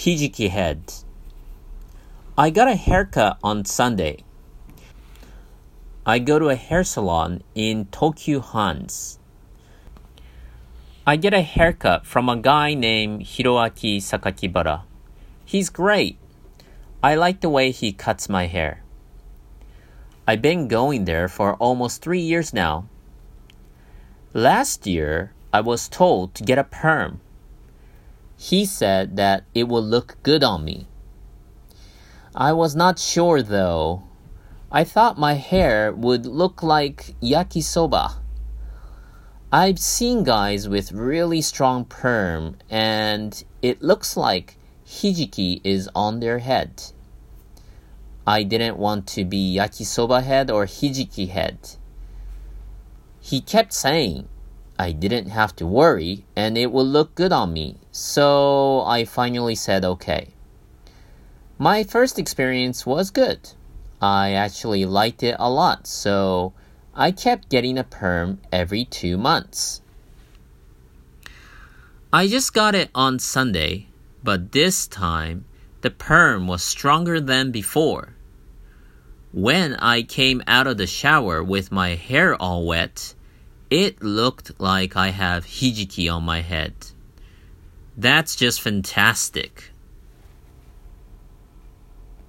hijiki head. I got a haircut on Sunday. I go to a hair salon in Tokyu Hans. I get a haircut from a guy named Hiroaki Sakakibara. He's great. I like the way he cuts my hair. I've been going there for almost 3 years now. Last year, I was told to get a perm. He said that it would look good on me. I was not sure though. I thought my hair would look like yakisoba. I've seen guys with really strong perm and it looks like hijiki is on their head. I didn't want to be yakisoba head or hijiki head. He kept saying I didn't have to worry and it would look good on me, so I finally said okay. My first experience was good. I actually liked it a lot, so I kept getting a perm every 2 months. I just got it on Sunday, but this time the perm was stronger than before. When I came out of the shower with my hair all wet, it looked like I have hijiki on my head. That's just fantastic.